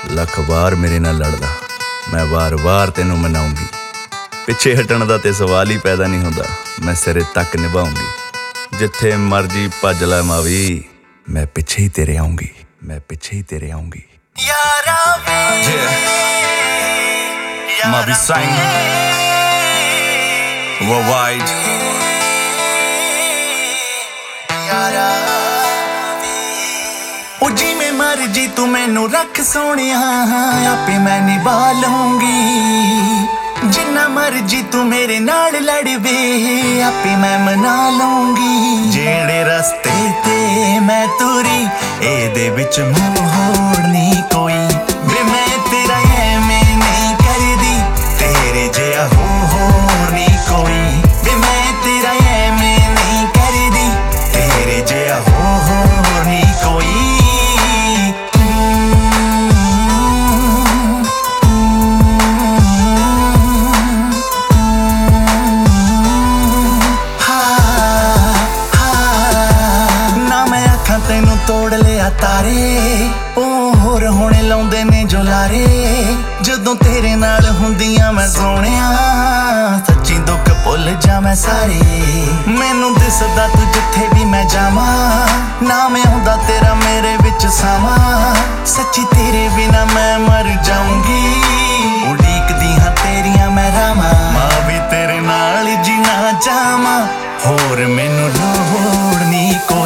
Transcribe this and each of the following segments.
ਲੱਖ ਵਾਰ ਮੇਰੇ ਨਾਲ ਲੜਦਾ, ਮੈਂ ਵਾਰ-ਵਾਰ ਤੈਨੂੰ ਮਨਾਉਂਗੀ। ਪਿੱਛੇ ਹਟਣ ਦਾ ਤੇ ਸਵਾਲ ਹੀ ਪੈਦਾ ਨਹੀਂ ਹੁੰਦਾ, ਮੈਂ ਸਿਰੇ ਤੱਕ ਨਿਭਾਉਂਗੀ। ਜਿੱਥੇ ਮਰਜੀ ਭੱਜ ਲੈ ਮਾਵੀ, ਮੈਂ ਪਿੱਛੇ ਹੀ ਤੇਰੇ ਆਉਂਗੀ, ਮੈਂ ਪਿੱਛੇ ਹੀ ਤੇਰੇ ਆਉਂਗੀ। ਯਾਰਾ ਵੇ Mavi Sign Worldwide ਉਹ ਜਿਵੇਂ ਮਰਜੀ ਤੂੰ ਮੈਨੂੰ ਰੱਖ ਸੋਹਣਿਆ, ਆਪੇ ਮੈਂ ਨਿਭਾ ਲਊਂਗੀ। ਜਿੰਨਾ ਮਰਜੀ ਤੂੰ ਮੇਰੇ ਨਾਲ ਲੜਵੇ, ਆਪੇ ਮੈਂ ਮਨਾ ਲਊਂਗੀ। ਜਿਹੜੇ ਰਸਤੇ ਤੇ ਮੈਂ ਤੁਰੀ, ਇਹਦੇ ਵਿੱਚ ਮੂੰਹ ਹੋੜ ਨਹੀਂ ਕੋਈ। ਵੇ ਮੈਂ ਤੇਰਾ ਐਵੇਂ ਨਹੀਂ ਕਰਦੀ, ਤੇਰੇ ਜਿਹਾ ਹੋਰ ਨਹੀਂ ਕੋਈ। ਵੇ ਮੈਂ ਤੇਰਾ ਐਵੇਂ ਨਹੀਂ ਕਰਦੀ, ਤੇਰੇ ਜਿਹਾ ਹੋਰ ਨਹੀਂ ਕੋਈ। ਤੈਨੂੰ ਤੋੜ ਲਿਆ ਤਾਰੇ, ਉਹ ਹੋਰ ਹੁਣ ਲਾਉਂਦੇ ਨੇ ਜੋ ਲਾਰੇ। ਜਦੋਂ ਤੇਰੇ ਨਾਲ ਹੁੰਦੀਆਂ ਮੈਂ ਸੋਹਣਿਆ, ਸੱਚੀ ਦੁੱਖ ਭੁੱਲ ਜਾ ਮੈਂ ਸਾਰੇ। ਮੈਨੂੰ ਦਿਸਦਾ ਤੂੰ ਜਿੱਥੇ ਵੀ ਮੈਂ ਜਾਵਾਂ, ਨਾਮ ਆਉਂਦਾ ਤੇਰਾ ਮੇਰੇ ਵਿੱਚ ਸਾਵਾਂ। ਸੱਚੀ ਤੇਰੇ ਬਿਨਾ ਮੈਂ ਮਰ ਜਾਊਂਗੀ, ਉਡੀਕਦੀ ਹਾਂ ਤੇਰੀਆਂ ਮੈਂ ਰਾਵਾਂ। ਮਾਂ ਵੀ ਤੇਰੇ ਨਾਲ ਜੀਣਾ ਚਾਹਾਂ, ਹੋਰ ਮੈਨੂੰ ਲੋੜ ਨਹੀਂ ਕੋਈ।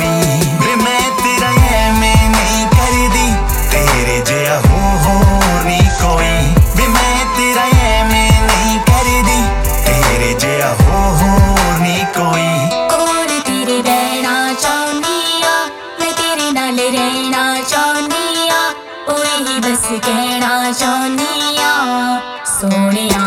बस कहना चाहनिया सोनिया,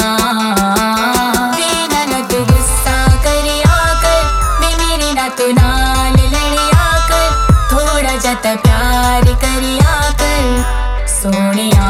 वे ना तू गुस्सा करिया कर, वे मेरे ना तू नाल लड़िया कर। थोड़ा जाता प्यार करिया कर सोनिया।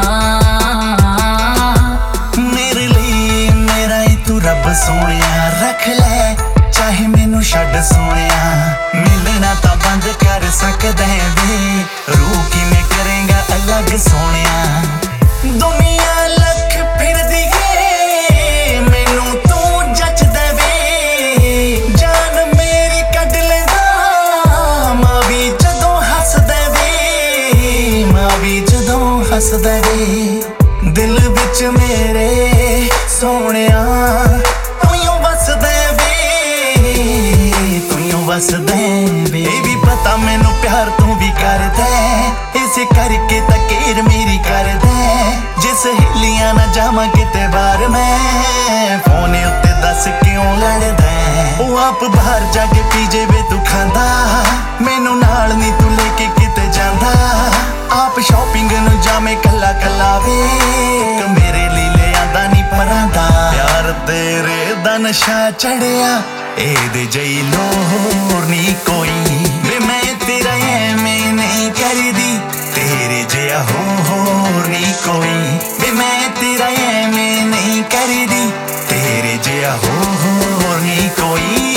मेरे लिए मेरा ही तू रब सोनिया, रख ले चाहे मैनू छड्ड सोनिया। मिलना तां बंद कर सकदे वे, रूह किवें करेगा अलग सोनिया। दुनिया लख फिरदी है, मैनू तू जचदा वे। जान मेरी कढ लेंदा मां वी जदों हसदा वे, मां वी जदों हसदा वे। दिल विच मेरे सोनिया तूं वसदा वे, तूं वसदा वे। ये भी पता मैनू प्यार तू भी करदा, इसे करके तकेर मेरी करदा। जिस हिलियां ना जावां किते बार मैं, फोन उत्ते दस क्यों लड़दा। ओ आप बाहर जाके पी जे वे तू खांदा, मैनू नाल नी तू लेके किते जांदा। आप शॉपिंग नू जावे कल्ला कल्ला वे, मेरे लिए ले आंदा नी परांदा। प्यार तेरे दा नशा चढ़िया, ਇਹਦੇ ਜਈ ਲੋੜ ਨਹੀਂ ਕੋਈ। ਵੇ ਮੈਂ ਤੇਰਾ ਐਵੇਂ ਨਹੀਂ ਕਰਦੀ, ਤੇਰੇ ਜਿਹਾ ਹੋਰ ਨਹੀਂ ਕੋਈ। ਵੇ ਮੈਂ ਤੇਰਾ ਐਵੇਂ ਨਹੀਂ ਕਰਦੀ, ਤੇਰੇ ਜਿਹਾ ਹੋਰ ਨਹੀਂ ਕੋਈ।